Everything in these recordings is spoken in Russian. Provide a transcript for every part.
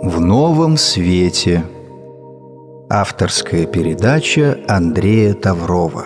в новом свете. Авторская передача Андрея Таврова.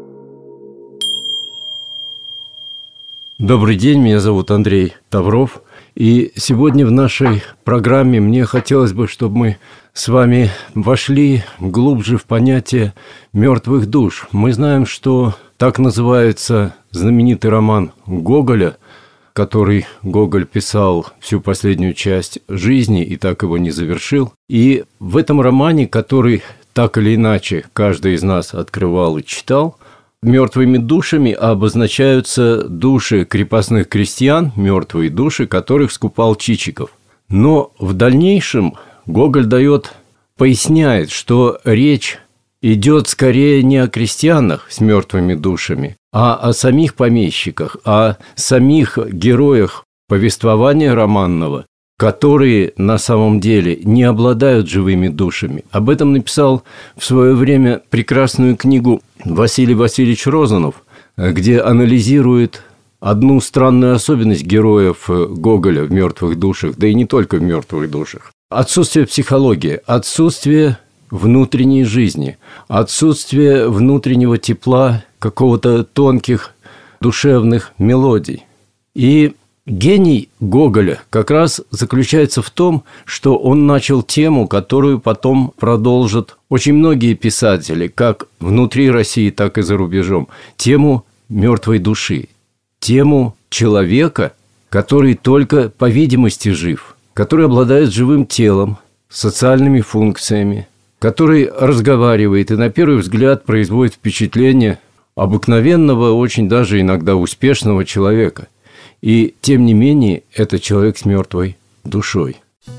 Добрый день, меня зовут Андрей Тавров. И сегодня в нашей программе мне хотелось бы, чтобы мы с вами вошли глубже в понятие мертвых душ. Мы знаем, что так называется знаменитый роман Гоголя, который Гоголь писал всю последнюю часть жизни и так его не завершил. И в этом романе, который так или иначе каждый из нас открывал и читал, мертвыми душами обозначаются души крепостных крестьян, мертвые души, которых скупал Чичиков. Но в дальнейшем Гоголь поясняет, что речь идет скорее не о крестьянах с мертвыми душами, а о самих помещиках, о самих героях повествования романного, которые на самом деле не обладают живыми душами. Об этом написал в свое время прекрасную книгу Василий Васильевич Розанов, где анализирует одну странную особенность героев Гоголя в «Мертвых душах», да и не только в «Мертвых душах». Отсутствие психологии, отсутствие внутренней жизни, отсутствие внутреннего тепла, какого-то тонких душевных мелодий. И гений Гоголя как раз заключается в том, что он начал тему, которую потом продолжат очень многие писатели, как внутри России, так и за рубежом, тему мертвой души, тему человека, который только по видимости жив, который обладает живым телом, социальными функциями, который разговаривает и на первый взгляд производит впечатление обыкновенного, очень даже иногда успешного человека. И, тем не менее, это человек с мертвой душой.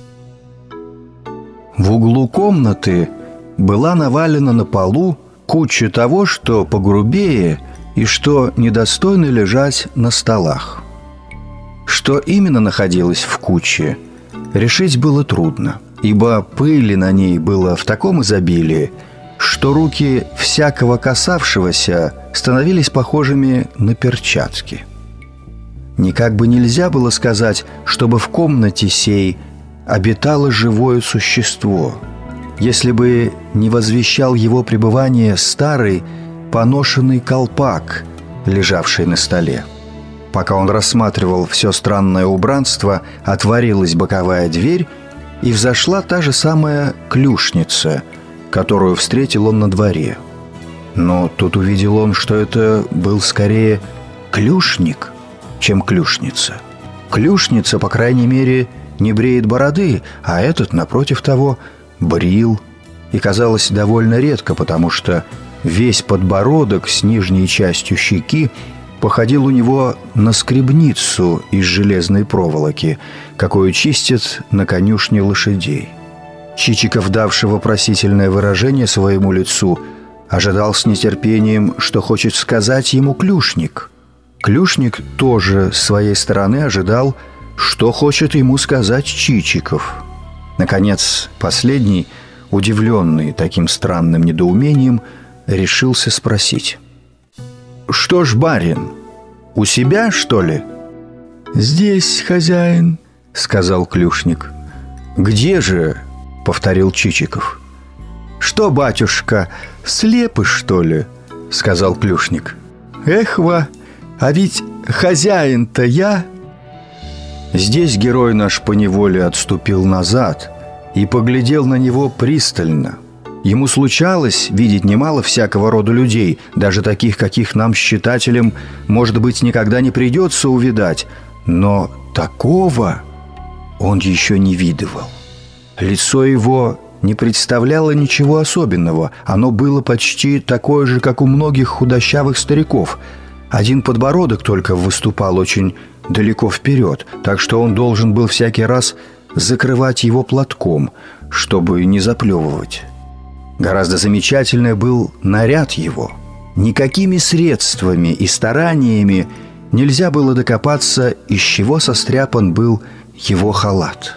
В углу комнаты была навалена на полу куча того, что погрубее и что недостойно лежать на столах. Что именно находилось в куче, решить было трудно, ибо пыли на ней было в таком изобилии, что руки всякого касавшегося становились похожими на перчатки. Никак бы нельзя было сказать, чтобы в комнате сей обитало живое существо, если бы не возвещал его пребывание старый поношенный колпак, лежавший на столе. Пока он рассматривал все странное убранство, отворилась боковая дверь, и взошла та же самая клюшница, которую встретил он на дворе. Но тут увидел он, что это был скорее клюшник, чем клюшница. Клюшница, по крайней мере, не бреет бороды, а этот, напротив того, брил. И казалось довольно редко, потому что весь подбородок с нижней частью щеки походил у него на скребницу из железной проволоки, какую чистят на конюшне лошадей. Чичиков, давший вопросительное выражение своему лицу, ожидал с нетерпением, что хочет сказать ему клюшник. Клюшник тоже с своей стороны ожидал, что хочет ему сказать Чичиков. Наконец, последний, удивленный таким странным недоумением, решился спросить: «Что ж, барин, у себя, что ли?» «Здесь, хозяин», — сказал клюшник. «Где же?» — повторил Чичиков. «Что, батюшка, слепы, что ли?» — сказал клюшник. «Эхва, а ведь хозяин-то я». Здесь герой наш поневоле отступил назад и поглядел на него пристально. Ему случалось видеть немало всякого рода людей, даже таких, каких нам, читателям, может быть, никогда не придется увидать, но такого он еще не видывал. Лицо его не представляло ничего особенного, оно было почти такое же, как у многих худощавых стариков. Один подбородок только выступал очень далеко вперед, так что он должен был всякий раз закрывать его платком, чтобы не заплевывать. Гораздо замечательнее был наряд его. Никакими средствами и стараниями нельзя было докопаться, из чего состряпан был его халат.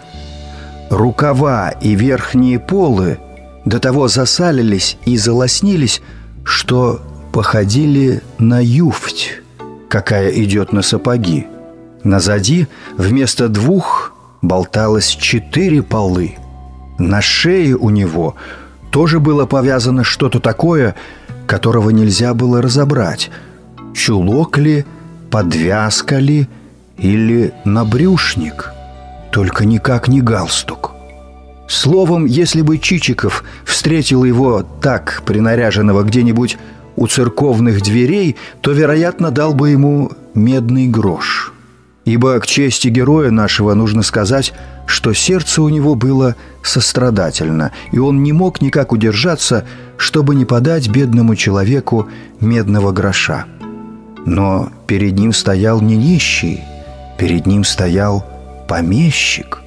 Рукава и верхние полы до того засалились и залоснились, что походили на юфть, какая идет на сапоги. Назади вместо 2 болталось 4 полы. На шее у него тоже было повязано что-то такое, которого нельзя было разобрать. Чулок ли, подвязка ли или набрюшник, только никак не галстук. Словом, если бы Чичиков встретил его так принаряженного где-нибудь у церковных дверей, то, вероятно, дал бы ему медный грош. Ибо к чести героя нашего нужно сказать, что сердце у него было сострадательно, и он не мог никак удержаться, чтобы не подать бедному человеку медного гроша. Но перед ним стоял не нищий, перед ним стоял помещик.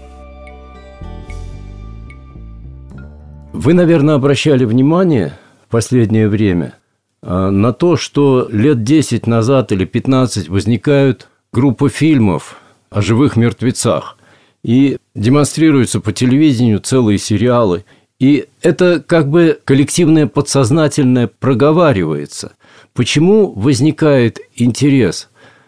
Вы, наверное, обращали внимание в последнее время на то, что лет 10 назад или 15 возникают группы фильмов о живых мертвецах. И демонстрируются по телевидению целые сериалы. И это как бы коллективное подсознательное проговаривается. Почему возникает интерес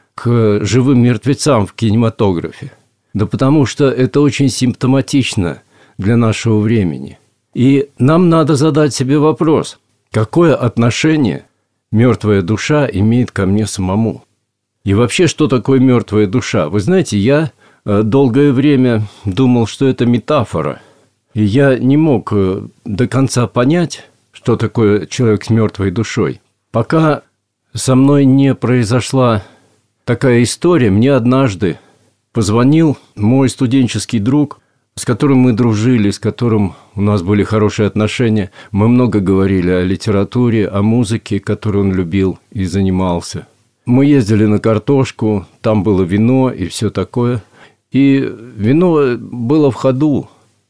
к живым мертвецам в кинематографе? Да потому что это очень симптоматично для нашего времени. И нам надо задать себе вопрос, какое отношение мертвая душа имеет ко мне самому? И вообще, что такое мертвая душа? Вы знаете, я долгое время думал, что это метафора. И я не мог до конца понять, что такое человек с мертвой душой. Пока со мной не произошла такая история, мне однажды позвонил мой студенческий друг, с которым мы дружили, с которым у нас были хорошие отношения. Мы много говорили о литературе, о музыке, которой он любил и занимался. Мы ездили на картошку, там было вино и все такое. И вино было в ходу,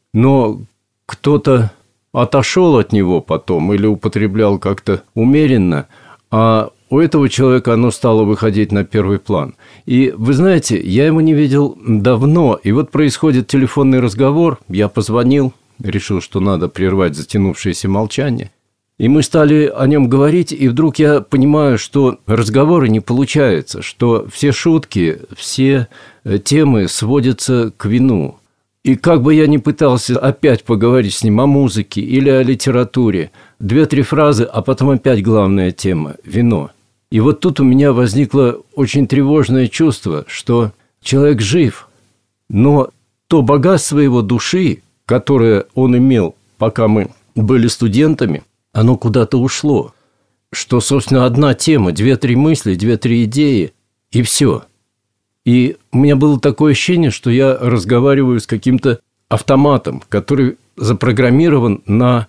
но кто-то отошел от него потом или употреблял как-то умеренно, а у этого человека оно стало выходить на первый план. И вы знаете, я его не видел давно, и вот происходит телефонный разговор, я позвонил, решил, что надо прервать затянувшееся молчание, и мы стали о нем говорить, и вдруг я понимаю, что разговоры не получаются, что все шутки, все темы сводятся к вину. И как бы я ни пытался опять поговорить с ним о музыке или о литературе, 2-3 фразы, а потом опять главная тема – вино. И вот тут у меня возникло очень тревожное чувство, что человек жив, но то богатство его души, которое он имел, пока мы были студентами, оно куда-то ушло. Что, собственно, одна тема, 2-3 мысли, 2-3 идеи, и все. И у меня было такое ощущение, что я разговариваю с каким-то автоматом, который запрограммирован на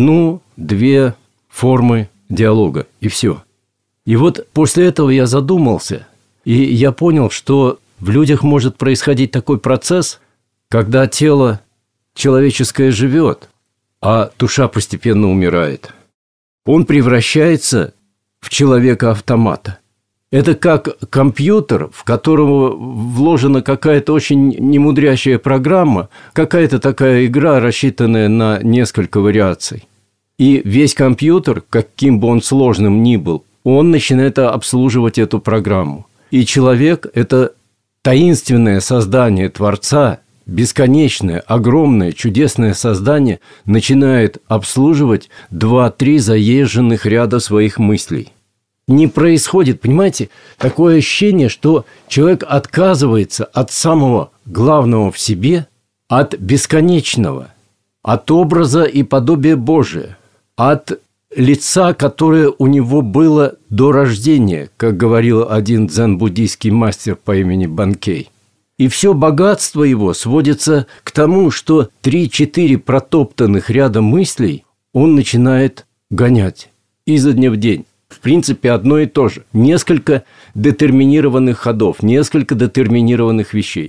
1-2 формы диалога, и все. И вот после этого я задумался, и я понял, что в людях может происходить такой процесс, когда тело человеческое живет, а душа постепенно умирает. Он превращается в человека-автомата. Это как компьютер, в которого вложена какая-то очень немудрящая программа, какая-то такая игра, рассчитанная на несколько вариаций. И весь компьютер, каким бы он сложным ни был, он начинает обслуживать эту программу. И человек – это таинственное создание Творца, бесконечное, огромное, чудесное создание начинает обслуживать 2-3 заезженных ряда своих мыслей. Не происходит, понимаете, такое ощущение, что человек отказывается от самого главного в себе, от бесконечного, от образа и подобия Божия, от лица, которое у него было до рождения, как говорил один дзен-буддийский мастер по имени Банкей. И все богатство его сводится к тому, что 3-4 протоптанных ряда мыслей он начинает гонять изо дня в день. В принципе, одно и то же. Несколько детерминированных ходов, несколько детерминированных вещей.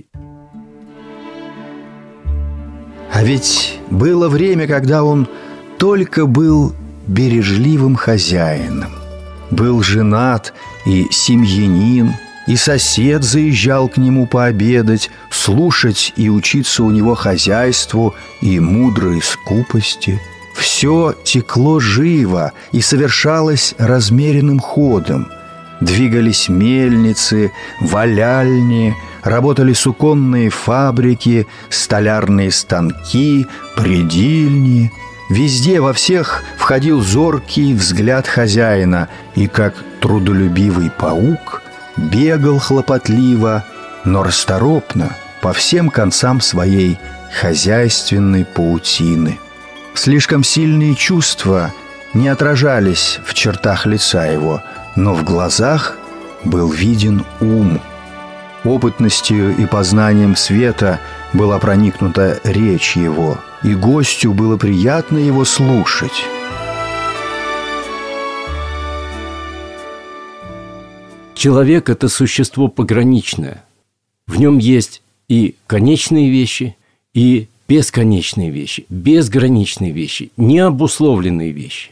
А ведь было время, когда он только был бережливым хозяином. Был женат и семьянин, и сосед заезжал к нему пообедать, слушать и учиться у него хозяйству и мудрой скупости. Все текло живо и совершалось размеренным ходом. Двигались мельницы, валяльни, работали суконные фабрики, столярные станки, предильни. Везде, во всех входил зоркий взгляд хозяина, и, как трудолюбивый паук, бегал хлопотливо, но расторопно по всем концам своей хозяйственной паутины. Слишком сильные чувства не отражались в чертах лица его, но в глазах был виден ум. Опытностью и познанием света была проникнута речь его, и гостю было приятно его слушать. Человек – это существо пограничное. В нем есть и конечные вещи, и бесконечные вещи, безграничные вещи, необусловленные вещи.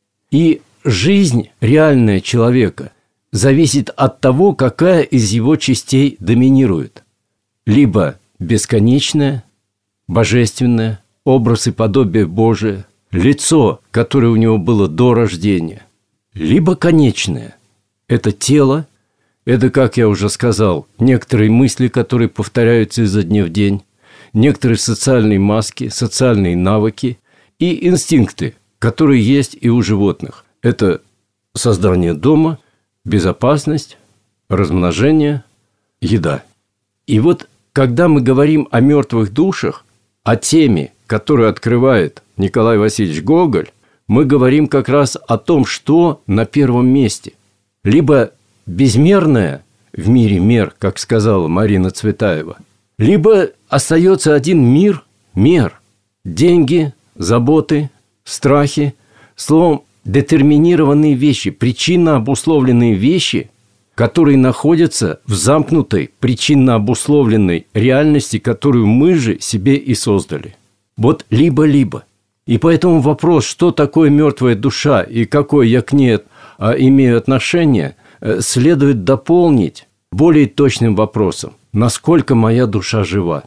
И жизнь реальная человека зависит от того, какая из его частей доминирует. Либо бесконечная, божественная, образ и подобие Божие, лицо, которое у него было до рождения, либо конечное. Это тело, это, как я уже сказал, некоторые мысли, которые повторяются изо дня в день, некоторые социальные маски, социальные навыки и инстинкты, которые есть и у животных. Это создание дома, безопасность, размножение, еда. И вот, когда мы говорим о мертвых душах, о теме, которую открывает Николай Васильевич Гоголь, мы говорим как раз о том, что на первом месте. Либо безмерное в мире мер, как сказала Марина Цветаева, либо остается один мир, мер, деньги, заботы, страхи, словом, детерминированные вещи, причинно обусловленные вещи, которые находятся в замкнутой, причинно обусловленной реальности, которую мы же себе и создали. Вот либо-либо. И поэтому вопрос, что такое мертвая душа и какое я к ней имею отношение, следует дополнить более точным вопросом. Насколько моя душа жива?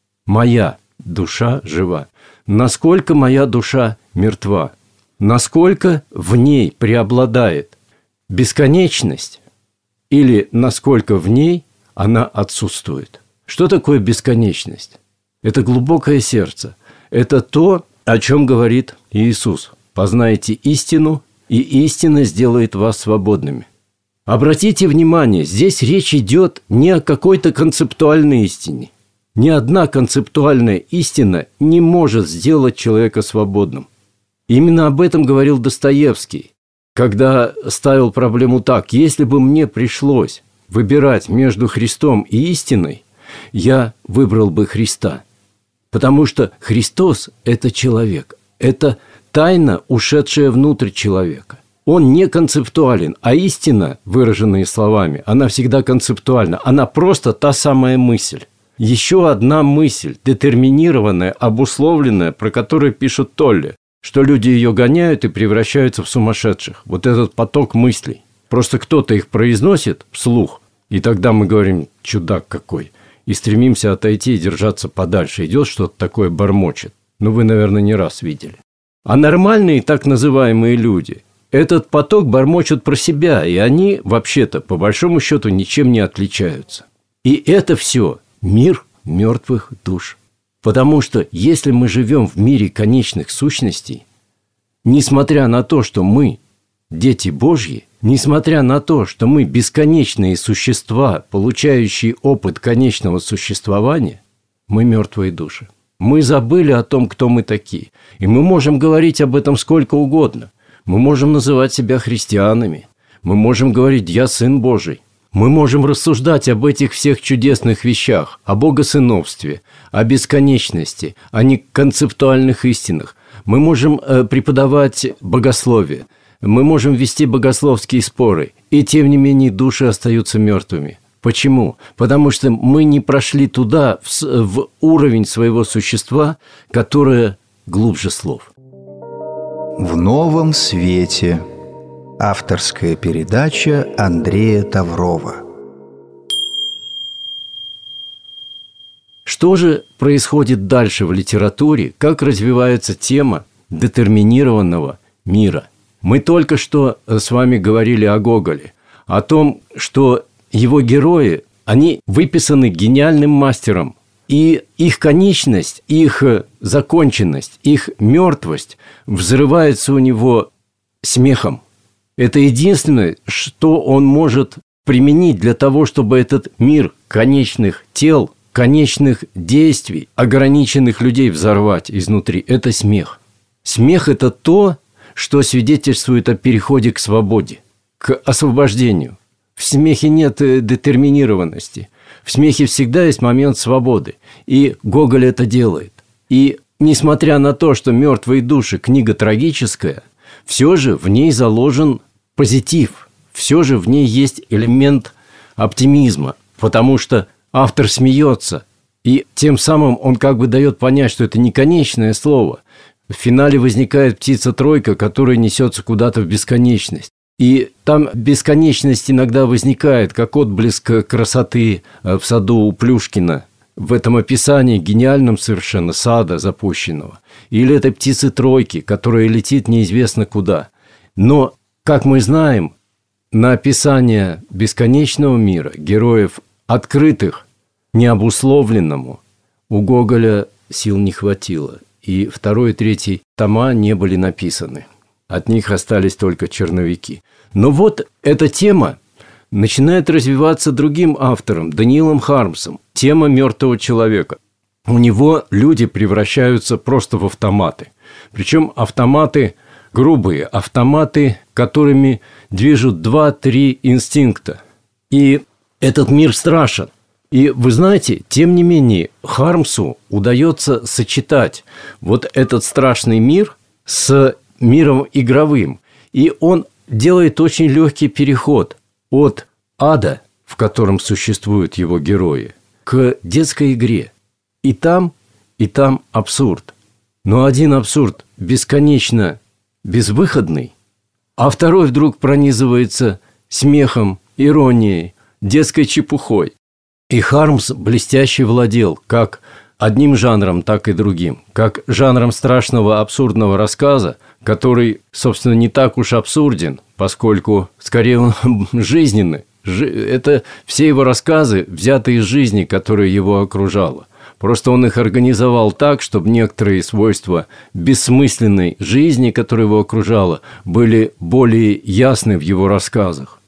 Моя душа жива. Насколько моя душа мертва? Насколько в ней преобладает бесконечность или насколько в ней она отсутствует? Что такое бесконечность? Это глубокое сердце. Это то, о чем говорит Иисус. «Познайте истину, и истина сделает вас свободными». Обратите внимание, здесь речь идет не о какой-то концептуальной истине. Ни одна концептуальная истина не может сделать человека свободным. Именно об этом говорил Достоевский, когда ставил проблему так: если бы мне пришлось выбирать между Христом и истиной, я выбрал бы Христа. Потому что Христос – это человек, это тайна, ушедшая внутрь человека. Он не концептуален, а истина, выраженная словами, она всегда концептуальна. Она просто та самая мысль. Еще одна мысль, детерминированная, обусловленная, про которую пишет Толли, что люди ее гоняют и превращаются в сумасшедших. Вот этот поток мыслей. Просто кто-то их произносит вслух, и тогда мы говорим: чудак какой. И стремимся отойти и держаться подальше. Идет что-то такое, бормочет. Ну, вы, наверное, не раз видели. А нормальные так называемые люди этот поток бормочут про себя, и они, вообще-то, по большому счету, ничем не отличаются. И это все мир мертвых душ. Потому что если мы живем в мире конечных сущностей, несмотря на то, что мы дети Божьи, несмотря на то, что мы бесконечные существа, получающие опыт конечного существования, мы мертвые души. Мы забыли о том, кто мы такие. И мы можем говорить об этом сколько угодно. Мы можем называть себя христианами. Мы можем говорить: «Я Сын Божий». Мы можем рассуждать об этих всех чудесных вещах, о богосыновстве, о бесконечности, о неконцептуальных истинах. Мы можем преподавать богословие. Мы можем вести богословские споры. И тем не менее души остаются мертвыми. Почему? Потому что мы не прошли туда, в уровень своего существа, которое глубже слов. В новом свете. Авторская передача Андрея Таврова. Что же происходит дальше в литературе? Как развивается тема детерминированного мира? Мы только что с вами говорили о Гоголе. о том, что его герои, они выписаны гениальным мастером. И их конечность, их законченность, их мертвость взрывается у него смехом. Это единственное, что он может применить для того, чтобы этот мир конечных тел, конечных действий, ограниченных людей взорвать изнутри. Это смех. Смех – это то, что свидетельствует о переходе к свободе, к освобождению. В смехе нет детерминированности. В смехе всегда есть момент свободы. И Гоголь это делает. И несмотря на то, что «Мертвые души» – книга трагическая, все же в ней заложен позитив. Все же в ней есть элемент оптимизма. Потому что автор смеется. И тем самым он как бы дает понять, что это не конечное слово. В финале возникает птица-тройка, которая несется куда-то в бесконечность. И там бесконечность иногда возникает, как отблеск красоты в саду у Плюшкина, в этом описании гениальном совершенно сада запущенного. Или этой птицы-тройки, которая летит неизвестно куда. Но, как мы знаем, на описание бесконечного мира, героев открытых, необусловленному, у Гоголя сил не хватило. И 2 и 3 тома не были написаны. От них остались только черновики. Но вот эта тема начинает развиваться другим автором, Даниилом Хармсом. Тема мертвого человека. У него люди превращаются просто в автоматы. Причем автоматы грубые, автоматы, которыми движут 2-3 инстинкта. И этот мир страшен. И вы знаете, тем не менее, Хармсу удается сочетать вот этот страшный мир с миром игровым. И он делает очень легкий переход от ада, в котором существуют его герои, к детской игре. И там абсурд. Но один абсурд бесконечно безвыходный, а второй вдруг пронизывается смехом, иронией, детской чепухой. И Хармс блестяще владел как одним жанром, так и другим. Как жанром страшного абсурдного рассказа, который, собственно, не так уж абсурден, поскольку, скорее, он жизненный. Это все его рассказы взяты из жизни, которая его окружала. Просто он их организовал так, чтобы некоторые свойства бессмысленной жизни, которая его окружала, были более ясны в его рассказах.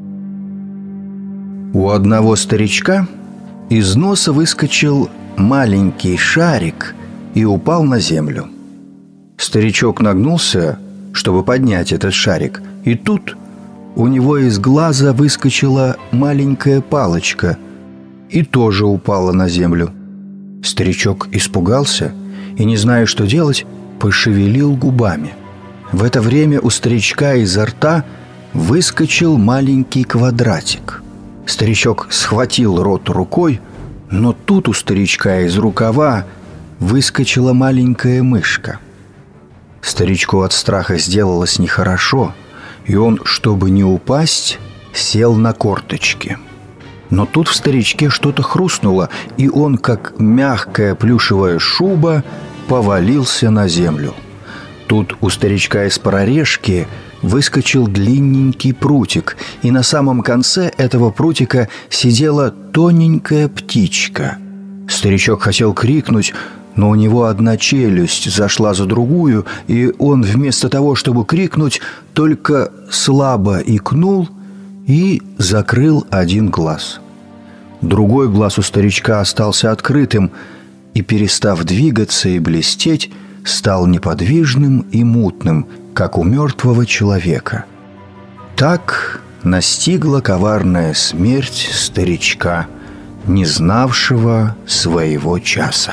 У одного старичка из носа выскочил маленький шарик и упал на землю. Старичок нагнулся, чтобы поднять этот шарик, и тут у него из глаза выскочила маленькая палочка и тоже упала на землю. Старичок испугался и, не зная, что делать, пошевелил губами. В это время у старичка изо рта выскочил маленький квадратик. Старичок схватил рот рукой, но тут у старичка из рукава выскочила маленькая мышка. Старичку от страха сделалось нехорошо, и он, чтобы не упасть, сел на корточки. Но тут в старичке что-то хрустнуло, и он, как мягкая плюшевая шуба, повалился на землю. Тут у старичка из прорежки выскочил длинненький прутик, и на самом конце этого прутика сидела тоненькая птичка. Старичок хотел крикнуть, но у него одна челюсть зашла за другую, и он вместо того, чтобы крикнуть, только слабо икнул и закрыл один глаз. Другой глаз у старичка остался открытым, и, перестав двигаться и блестеть, стал неподвижным и мутным, как у мертвого человека. Так настигла коварная смерть старичка, не знавшего своего часа.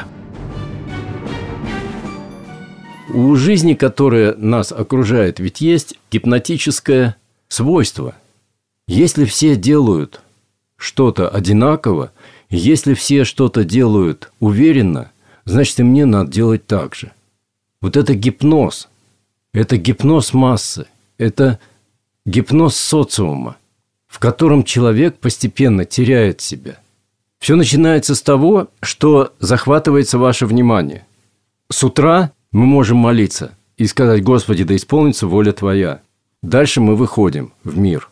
У жизни, которая нас окружает, ведь есть гипнотическое свойство. Если все делают что-то одинаково, если все что-то делают уверенно, значит, и мне надо делать так же. Вот это гипноз массы, это гипноз социума, в котором человек постепенно теряет себя. Все начинается с того, что захватывается ваше внимание. С утра мы можем молиться и сказать: «Господи, да исполнится воля Твоя». Дальше мы выходим в мир.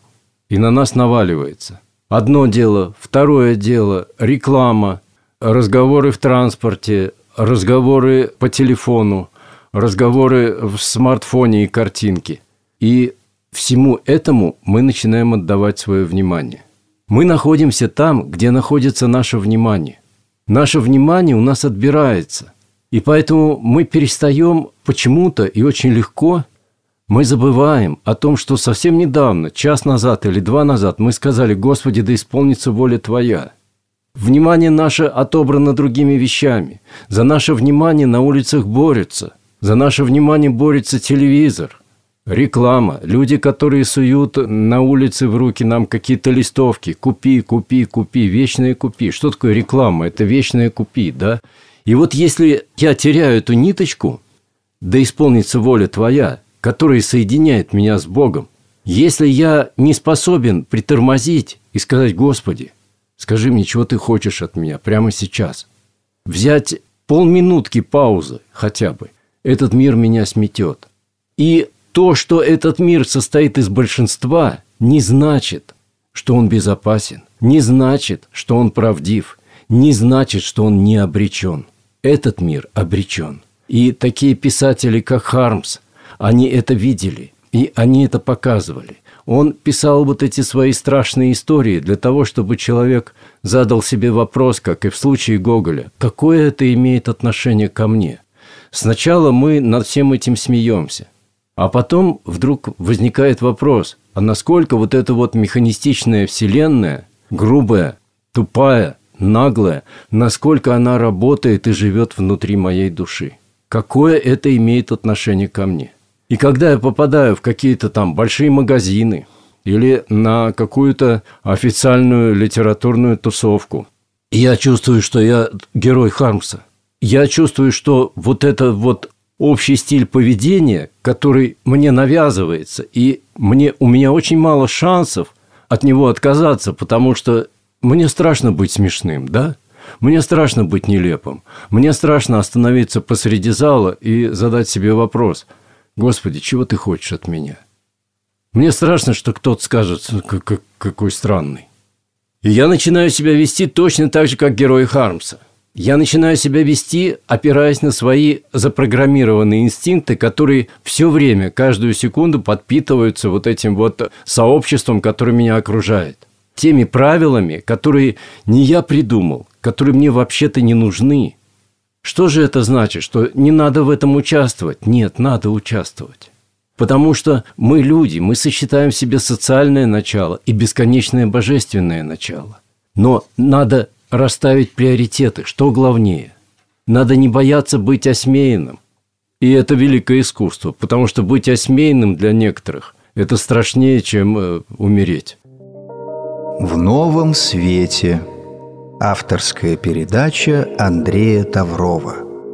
и на нас наваливается. Одно дело, второе дело, реклама, разговоры в транспорте, разговоры по телефону, разговоры в смартфоне и картинки. И всему этому мы начинаем отдавать свое внимание. Мы находимся там, где находится наше внимание. Наше внимание у нас отбирается. И поэтому мы перестаем почему-то и очень легко, мы забываем о том, что совсем недавно, час назад или 2 назад, мы сказали: «Господи, да исполнится воля Твоя». Внимание наше отобрано другими вещами. За наше внимание на улицах борются. За наше внимание борется телевизор, реклама, люди, которые суют на улице в руки нам какие-то листовки. Купи, купи, купи, вечное купи. Что такое реклама? Это вечное купи, да? И вот если я теряю эту ниточку, да исполнится воля Твоя, которая соединяет меня с Богом, если я не способен притормозить и сказать: «Господи, скажи мне, чего Ты хочешь от меня прямо сейчас», взять полминутки паузы хотя бы, этот мир меня сметет. И то, что этот мир состоит из большинства, не значит, что он безопасен, не значит, что он правдив, не значит, что он не обречен. Этот мир обречен. И такие писатели, как Хармс, они это видели, и они это показывали. Он писал вот эти свои страшные истории для того, чтобы человек задал себе вопрос, как и в случае Гоголя: какое это имеет отношение ко мне? Сначала мы над всем этим смеемся, а потом вдруг возникает вопрос: а насколько вот эта вот механистичная вселенная, грубая, тупая, наглая, насколько она работает и живет внутри моей души? Какое это имеет отношение ко мне? И когда я попадаю в какие-то там большие магазины или на какую-то официальную литературную тусовку, я чувствую, что я герой Хармса. Я чувствую, что вот этот вот общий стиль поведения, который мне навязывается, и у меня очень мало шансов от него отказаться, потому что мне страшно быть смешным, да? Мне страшно быть нелепым. Мне страшно остановиться посреди зала и задать себе вопрос: «Господи, чего Ты хочешь от меня?» Мне страшно, что кто-то скажет: какой странный. И я начинаю себя вести точно так же, как герой Хармса. Я начинаю себя вести, опираясь на свои запрограммированные инстинкты, которые все время, каждую секунду подпитываются вот этим вот сообществом, которое меня окружает. Теми правилами, которые не я придумал, которые мне вообще-то не нужны. Что же это значит? Что не надо в этом участвовать? Нет, надо участвовать. Потому что мы люди, мы сочетаем в себе социальное начало и бесконечное божественное начало. Но надо расставить приоритеты, что главнее. Надо не бояться быть осмеянным. И это великое искусство, потому что быть осмеянным для некоторых – это страшнее, чем умереть. В новом свете. Авторская передача Андрея Таврова.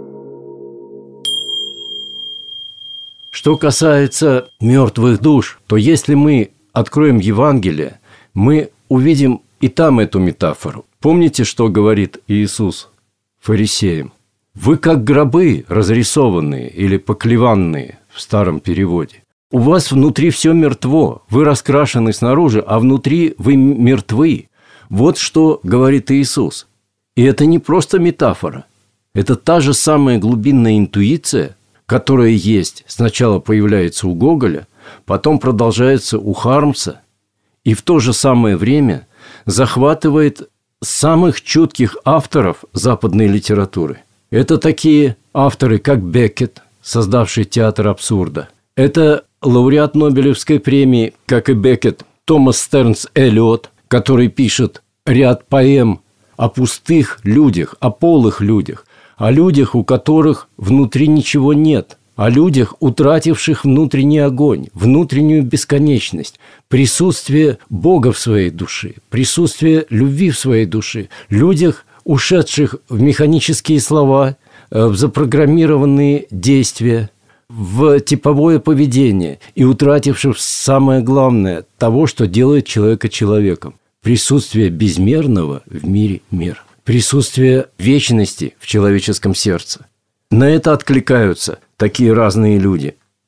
Что касается мертвых душ, то если мы откроем Евангелие, мы увидим и там эту метафору. Помните, что говорит Иисус фарисеям? «Вы как гробы разрисованные или поклеванные» в старом переводе. У вас внутри все мертво, вы раскрашены снаружи, а внутри вы мертвы. Вот что говорит Иисус. И это не просто метафора. Это та же самая глубинная интуиция, которая есть, сначала появляется у Гоголя, потом продолжается у Хармса, и в то же самое время захватывает самых чутких авторов западной литературы. Это такие авторы, как Беккет, создавший театр абсурда. Это лауреат Нобелевской премии, как и Беккет, Томас Стернс Эллиот, который пишет ряд поэм о пустых людях, о полых людях, о людях, у которых внутри ничего нет, о людях, утративших внутренний огонь, внутреннюю бесконечность, присутствие Бога в своей душе, присутствие любви в своей душе, людях, ушедших в механические слова, в запрограммированные действия, в типовое поведение и утративших самое главное того, что делает человека человеком. Присутствие безмерного в мире мир. Присутствие вечности в человеческом сердце. На это откликаются такие разные люди.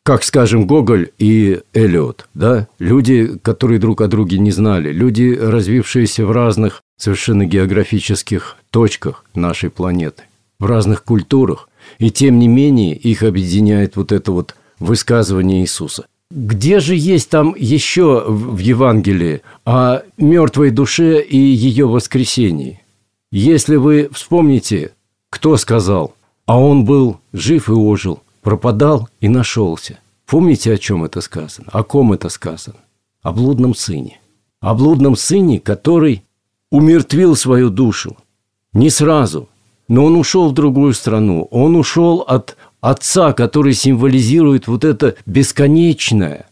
как, скажем, Гоголь и Эллиот, да? Люди, которые друг о друге не знали, люди, развившиеся в разных совершенно географических точках нашей планеты, в разных культурах, и тем не менее их объединяет вот это вот высказывание Иисуса. Где же есть там еще в Евангелии о мертвой душе и ее воскресении? Если вы вспомните, кто сказал, а он был жив и ожил, пропадал и нашелся. Помните, о чем это сказано? О ком это сказано? О блудном сыне. О блудном сыне, который умертвил свою душу. Не сразу, но он ушел в другую страну. Он ушел от Отца, который символизирует вот это бесконечное,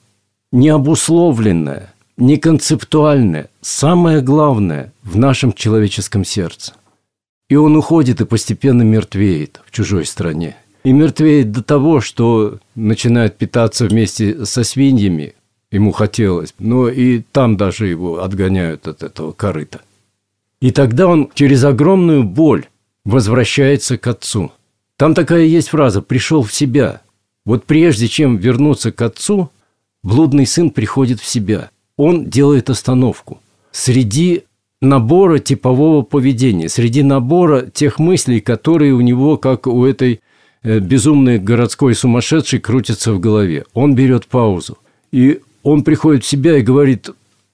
необусловленное, неконцептуальное, самое главное в нашем человеческом сердце. И он уходит и постепенно мертвеет в чужой стране. И мертвеет до того, что начинает питаться вместе со свиньями. Ему хотелось, но и там даже его отгоняют от этого корыта. И тогда он через огромную боль возвращается к Отцу. Там такая есть фраза «пришел в себя». Вот прежде чем вернуться к Отцу, блудный сын приходит в себя. Он делает остановку. Среди набора типового поведения, среди набора тех мыслей, которые у него, как у этой безумной городской сумасшедшей, крутятся в голове. Он берет паузу. И он приходит в себя и говорит,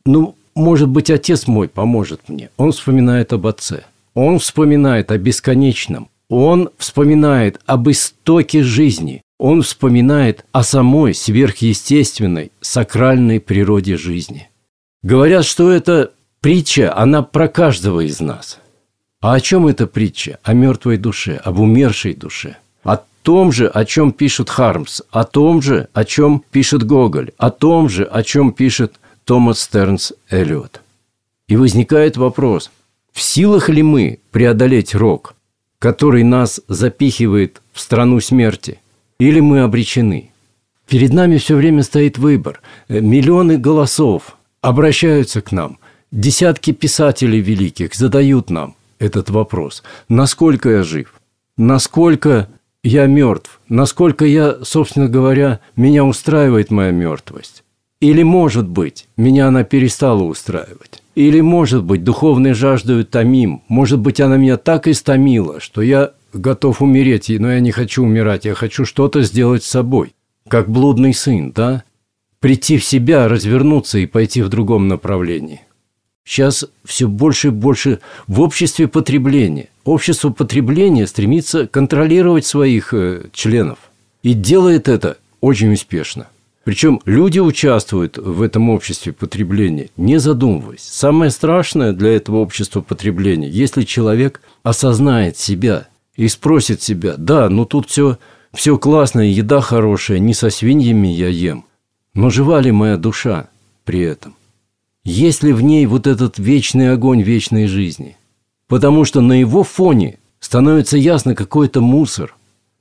может быть, Отец мой поможет мне. Он вспоминает об Отце. Он вспоминает о бесконечном. Он вспоминает об истоке жизни. Он вспоминает о самой сверхъестественной, сакральной природе жизни. Говорят, что эта притча, она про каждого из нас. А о чем эта притча? О мертвой душе, об умершей душе. О том же, о чем пишет Хармс, о том же, о чем пишет Гоголь, о том же, о чем пишет Томас Стернс Эллиот. И возникает вопрос, в силах ли мы преодолеть рок, который нас запихивает в страну смерти, или мы обречены? Перед нами все время стоит выбор. Миллионы голосов обращаются к нам. Десятки писателей великих задают нам этот вопрос. Насколько я жив? Насколько я мертв? Насколько я, собственно говоря, меня устраивает моя мертвость? Или, может быть, меня она перестала устраивать? Или, может быть, духовной жаждою томим? Может быть, она меня так истомила, что я готов умереть, но я не хочу умирать, я хочу что-то сделать с собой. Как блудный сын, да? Прийти в себя, развернуться и пойти в другом направлении. Сейчас все больше и больше в обществе потребления. Общество потребления стремится контролировать своих членов. И делает это очень успешно. Причем люди участвуют в этом обществе потребления, не задумываясь. Самое страшное для этого общества потребления, если человек осознает себя и спросит себя, да, тут все классно, еда хорошая, не со свиньями я ем, но жива ли моя душа при этом? Есть ли в ней вот этот вечный огонь вечной жизни? Потому что на его фоне становится ясно какой-то мусор,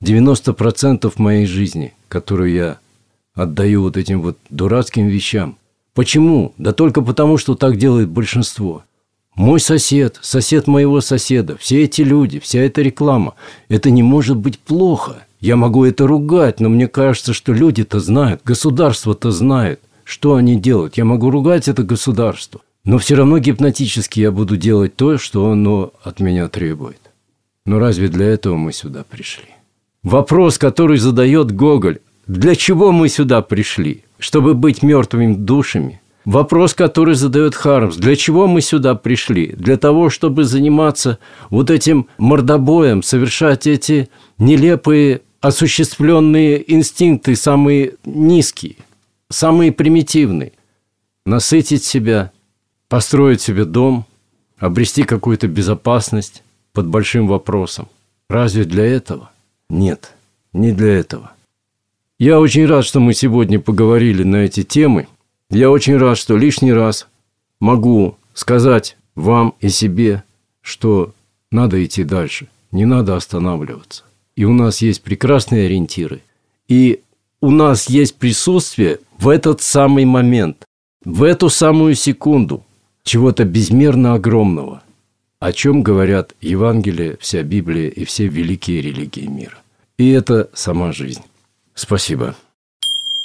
90% моей жизни, которую я отдаю вот этим вот дурацким вещам. Почему? Да только потому, что так делает большинство. Мой сосед, сосед моего соседа, все эти люди, вся эта реклама, это не может быть плохо. Я могу это ругать, но мне кажется, что люди-то знают, государство-то знает, что они делают. Я могу ругать это государство, но все равно гипнотически я буду делать то, что оно от меня требует. Но разве для этого мы сюда пришли? Вопрос, который задает Гоголь, для чего мы сюда пришли? Чтобы быть мертвыми душами? Вопрос, который задает Хармс, для чего мы сюда пришли? Для того, чтобы заниматься вот этим мордобоем, совершать эти нелепые, осуществленные инстинкты, самые низкие, самые примитивные. Насытить себя, построить себе дом, обрести какую-то безопасность под большим вопросом. Разве для этого? Нет, не для этого. Я очень рад, что мы сегодня поговорили на эти темы. Я очень рад, что лишний раз могу сказать вам и себе, что надо идти дальше, не надо останавливаться. И у нас есть прекрасные ориентиры. И у нас есть присутствие в этот самый момент, в эту самую секунду чего-то безмерно огромного, о чем говорят Евангелие, вся Библия и все великие религии мира. И это сама жизнь. Спасибо.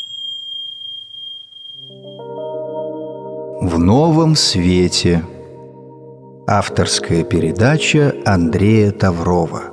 в новом свете. Авторская передача Андрея Таврова.